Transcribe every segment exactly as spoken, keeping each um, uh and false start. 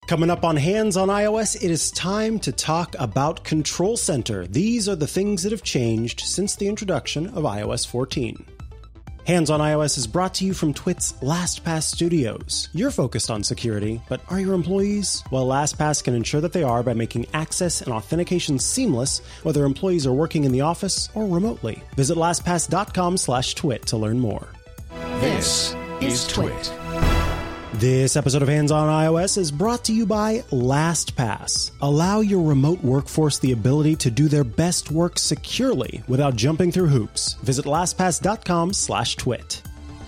Coming up on Hands on iOS, it is time to talk about Control Center. These are the things that have changed since the introduction of i O S fourteen. Hands on iOS is brought to you from Twit's LastPass Studios. You're focused on security, but are your employees? Well, LastPass can ensure that they are by making access and authentication seamless, whether employees are working in the office or remotely. Visit LastPass.com slash twit to learn more. This is Twit. This episode of Hands on iOS is brought to you by LastPass. Allow your remote workforce the ability to do their best work securely without jumping through hoops. Visit LastPass.com slash twit.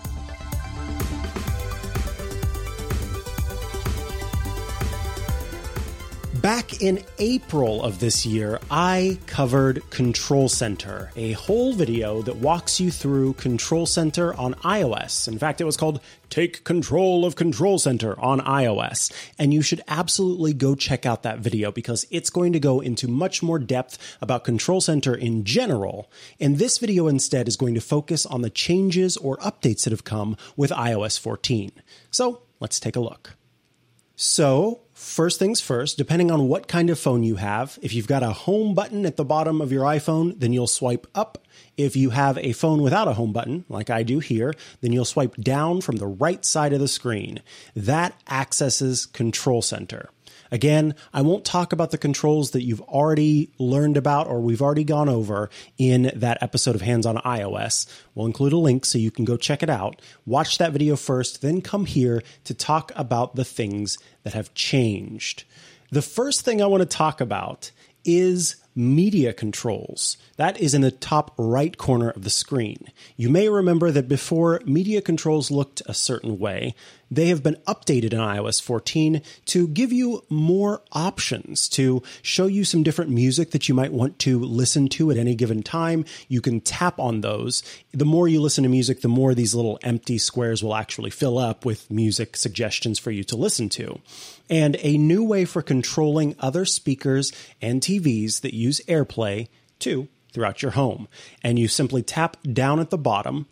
Back in April of this year, I covered Control Center, a whole video that walks you through Control Center on iOS. In fact, it was called Take Control of Control Center on iOS. And you should absolutely go check out that video because it's going to go into much more depth about Control Center in general. And this video instead is going to focus on the changes or updates that have come with i O S fourteen. So let's take a look. So, first things first, depending on what kind of phone you have, if you've got a home button at the bottom of your iPhone, then you'll swipe up. If you have a phone without a home button, like I do here, then you'll swipe down from the right side of the screen. That accesses Control Center. Again, I won't talk about the controls that you've already learned about or we've already gone over in that episode of Hands on iOS. We'll include a link so you can go check it out. Watch that video first, then come here to talk about the things that have changed. The first thing I want to talk about is media controls. That is in the top right corner of the screen. You may remember that before, media controls looked a certain way. They have been updated in i O S fourteen to give you more options, to show you some different music that you might want to listen to at any given time. You can tap on those. The more you listen to music, the more these little empty squares will actually fill up with music suggestions for you to listen to. And a new way for controlling other speakers and T Vs that use AirPlay, too, throughout your home. And you simply tap down at the bottom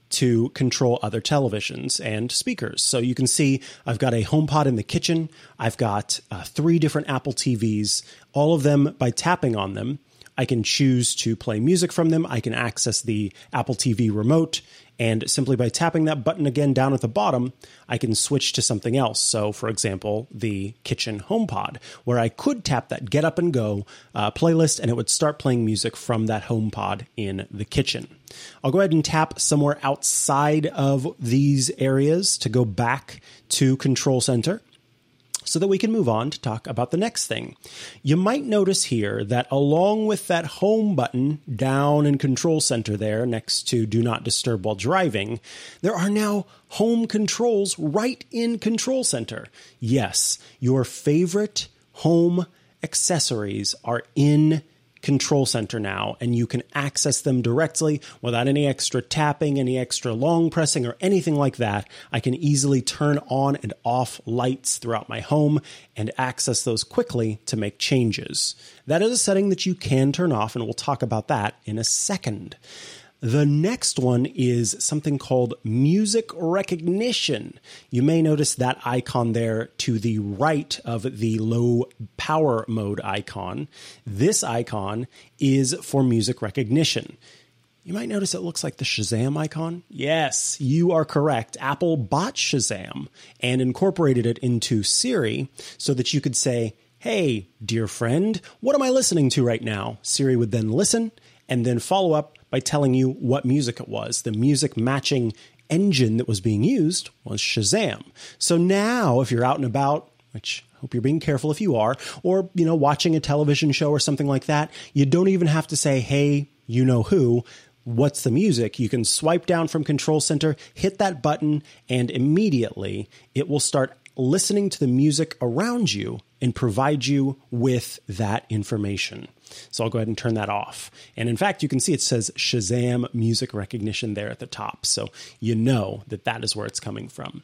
to control other televisions and speakers. So you can see I've got a HomePod in the kitchen. I've got uh, three different Apple T Vs, all of them by tapping on them. I can choose to play music from them. I can access the Apple T V remote. And simply by tapping that button again down at the bottom, I can switch to something else. So, for example, the kitchen HomePod, where I could tap that Get Up and Go uh, playlist, and it would start playing music from that HomePod in the kitchen. I'll go ahead and tap somewhere outside of these areas to go back to Control Center, so that we can move on to talk about the next thing. You might notice here that along with that home button down in Control Center there next to Do Not Disturb While Driving, there are now home controls right in Control Center. Yes, your favorite home accessories are in Control Center now, and you can access them directly without any extra tapping, any extra long pressing, or anything like that. I can easily turn on and off lights throughout my home and access those quickly to make changes. That is a setting that you can turn off, and we'll talk about that in a second. The next one is something called music recognition. You may notice that icon there to the right of the low power mode icon. This icon is for music recognition. You might notice it looks like the Shazam icon. Yes, you are correct. Apple bought Shazam and incorporated it into Siri so that you could say, "Hey, dear friend, what am I listening to right now?" Siri would then listen and then follow up by telling you what music it was. The music matching engine that was being used was Shazam. So now, if you're out and about, which I hope you're being careful if you are, or, you know, watching a television show or something like that, you don't even have to say, "Hey, you know who, what's the music?" You can swipe down from Control Center, hit that button, and immediately it will start listening to the music around you and provide you with that information. So I'll go ahead and turn that off. And in fact, you can see it says Shazam music recognition there at the top. So you know that that is where it's coming from.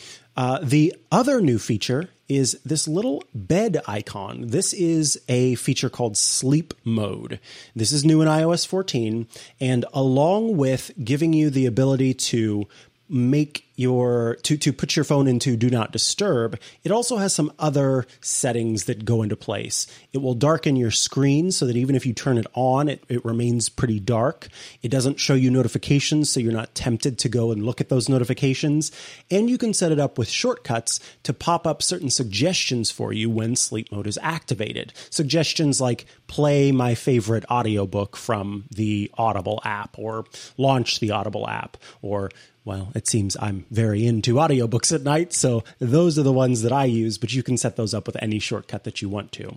Uh, the other new feature is this little bed icon. This is a feature called Sleep Mode. This is new in i O S fourteen. And along with giving you the ability to make your to, to put your phone into Do Not Disturb, it also has some other settings that go into place. It will darken your screen so that even if you turn it on, it, it remains pretty dark. It doesn't show you notifications, so you're not tempted to go and look at those notifications. And you can set it up with shortcuts to pop up certain suggestions for you when sleep mode is activated. Suggestions like play my favorite audiobook from the Audible app, or launch the Audible app, or well, it seems I'm very into audiobooks at night, so those are the ones that I use, but you can set those up with any shortcut that you want to.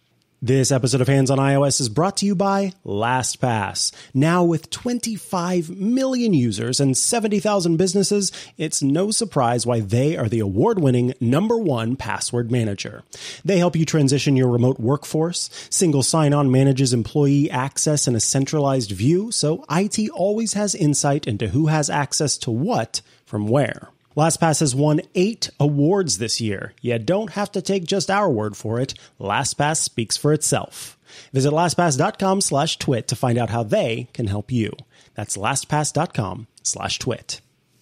This episode of Hands on iOS is brought to you by LastPass. Now with twenty-five million users and seventy thousand businesses, it's no surprise why they are the award-winning number one password manager. They help you transition your remote workforce. Single sign-on manages employee access in a centralized view, so I T always has insight into who has access to what from where. LastPass has won eight awards this year. You don't have to take just our word for it. LastPass speaks for itself. Visit LastPass.com slash twit to find out how they can help you. That's LastPass.com slash twit.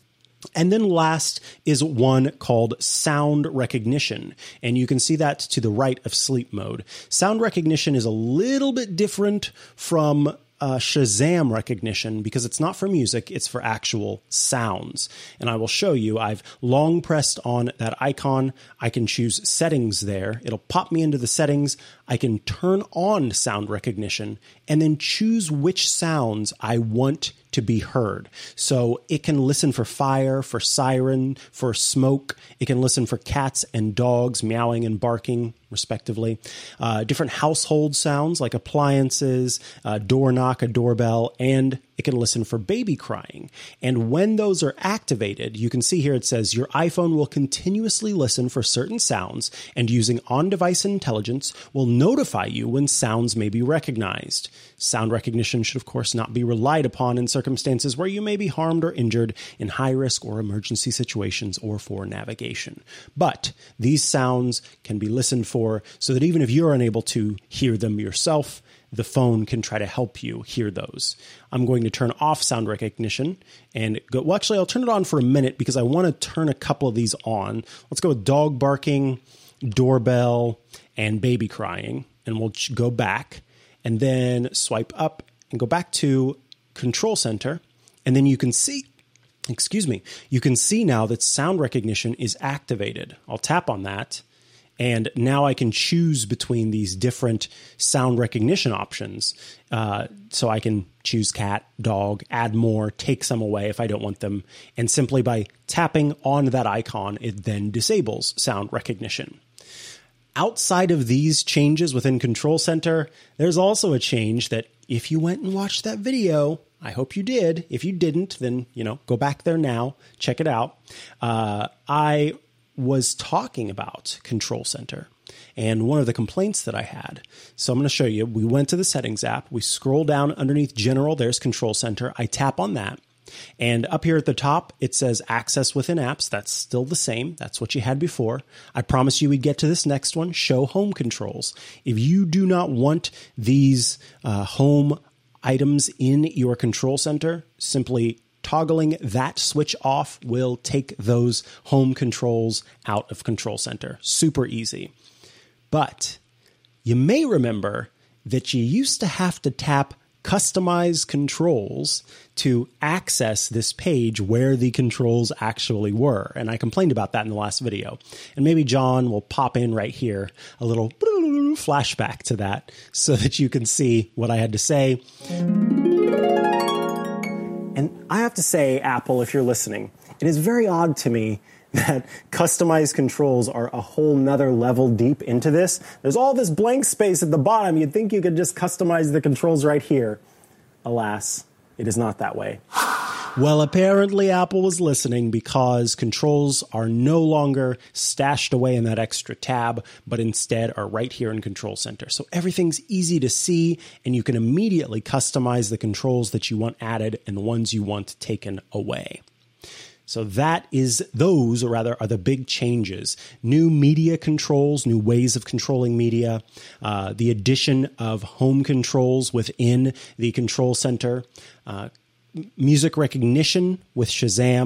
And then last is one called Sound Recognition, and you can see that to the right of Sleep Mode. Sound Recognition is a little bit different from Uh, Shazam recognition because it's not for music, it's for actual sounds. And I will show you, I've long pressed on that icon. I can choose settings there. It'll pop me into the settings. I can turn on sound recognition and then choose which sounds I want to be heard. So it can listen for fire, for siren, for smoke. It can listen for cats and dogs meowing and barking, respectively. Uh, different household sounds like appliances, uh, door knock, a doorbell, and it can listen for baby crying. And when those are activated, you can see here it says your iPhone will continuously listen for certain sounds and using on-device intelligence will notify you when sounds may be recognized. Sound recognition should, of course, not be relied upon in circumstances where you may be harmed or injured in high-risk or emergency situations or for navigation. But these sounds can be listened for so that even if you're unable to hear them yourself, the phone can try to help you hear those. I'm going to turn off sound recognition and go, well, actually, I'll turn it on for a minute because I want to turn a couple of these on. Let's go with dog barking, doorbell, and baby crying, and we'll go back and then swipe up and go back to Control Center. And then you can see, excuse me, you can see now that sound recognition is activated. I'll tap on that. And now I can choose between these different sound recognition options. Uh, so I can choose cat, dog, add more, take some away if I don't want them. And simply by tapping on that icon, it then disables sound recognition. Outside of these changes within Control Center, there's also a change that if you went and watched that video, I hope you did. If you didn't, then, you know, go back there now, check it out. Uh, I was talking about Control Center and one of the complaints that I had. So I'm going to show you. We went to the Settings app. We scroll down underneath General. There's Control Center. I tap on that. And up here at the top, it says Access Within Apps. That's still the same. That's what you had before. I promise you we'd get to this next one, Show Home Controls. If you do not want these uh, home items in your Control Center, simply toggling that switch off will take those home controls out of Control Center. Super easy. But you may remember that you used to have to tap Customize Controls to access this page where the controls actually were. And I complained about that in the last video. And maybe John will pop in right here, a little flashback to that so that you can see what I had to say. And I have to say, Apple, if you're listening, it is very odd to me that customized controls are a whole nother level deep into this. There's all this blank space at the bottom. You'd think you could just customize the controls right here. Alas, it is not that way. Well, apparently Apple was listening because controls are no longer stashed away in that extra tab, but instead are right here in Control Center. So everything's easy to see, and you can immediately customize the controls that you want added and the ones you want taken away. So that is, those, or rather, are the big changes. New media controls, new ways of controlling media, uh, the addition of home controls within the Control Center, uh, music recognition with Shazam,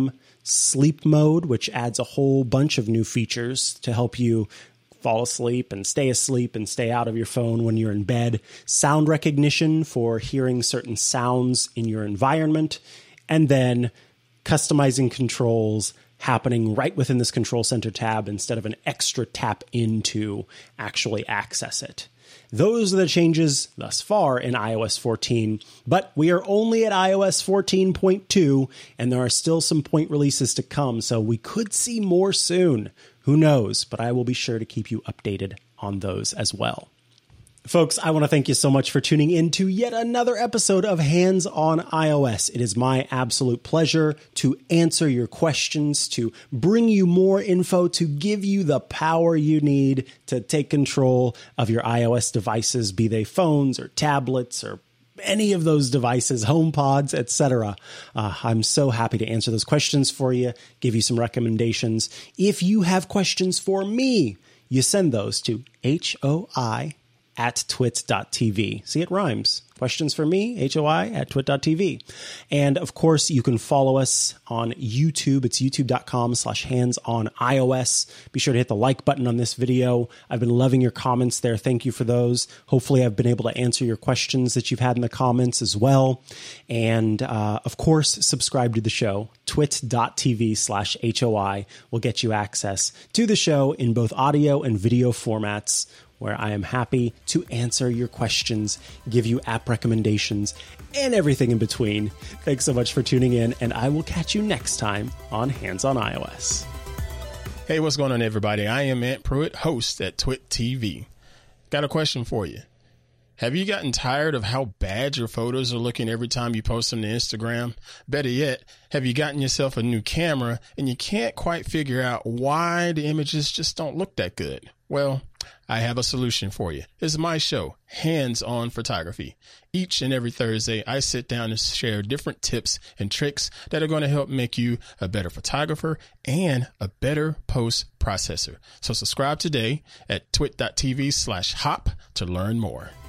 sleep mode, which adds a whole bunch of new features to help you fall asleep and stay asleep and stay out of your phone when you're in bed, sound recognition for hearing certain sounds in your environment, and then customizing controls happening right within this Control Center tab instead of an extra tap in to actually access it. Those are the changes thus far in i O S fourteen, but we are only at i O S fourteen point two, and there are still some point releases to come, so we could see more soon. Who knows? But I will be sure to keep you updated on those as well. Folks, I want to thank you so much for tuning in to yet another episode of Hands on iOS. It is my absolute pleasure to answer your questions, to bring you more info, to give you the power you need to take control of your iOS devices, be they phones or tablets or any of those devices, HomePods, et cetera. Uh, I'm so happy to answer those questions for you, give you some recommendations. If you have questions for me, you send those to H O I at twit dot t v. See, it rhymes. Questions for me, H O I at twit dot t v. And of course, you can follow us on YouTube. It's youtube.com slash hands on iOS. Be sure to hit the like button on this video. I've been loving your comments there. Thank you for those. Hopefully, I've been able to answer your questions that you've had in the comments as well. And uh, of course, subscribe to the show. twit dot t v slash H O I will get you access to the show in both audio and video formats, where I am happy to answer your questions, give you app recommendations, and everything in between. Thanks so much for tuning in, and I will catch you next time on Hands on iOS. Hey, what's going on, everybody? I am Ant Pruitt, host at Twit T V. Got a question for you. Have you gotten tired of how bad your photos are looking every time you post them to Instagram? Better yet, have you gotten yourself a new camera and you can't quite figure out why the images just don't look that good? Well, I have a solution for you. It's my show, Hands on Photography. Each and every Thursday, I sit down and share different tips and tricks that are going to help make you a better photographer and a better post processor. So subscribe today at twit dot t v slash hop to learn more.